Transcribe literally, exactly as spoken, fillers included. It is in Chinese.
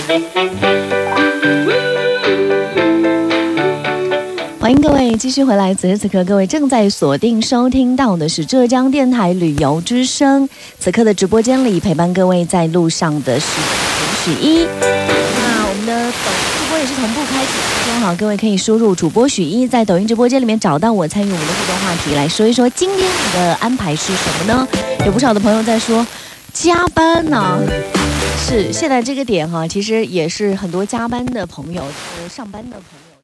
欢迎各位继续回来，此时此刻各位正在锁定收听到的是浙江电台旅游之声。此刻的直播间里陪伴各位在路上的是许一。那我们的抖音直播也是同步开启，正好各位可以输入主播许一，在抖音直播间里面找到我，参与我们的互动话题，来说一说今天你的安排是什么呢？有不少的朋友在说加班呢、啊，是现在这个点哈，其实也是很多加班的朋友、呃、上班的朋友。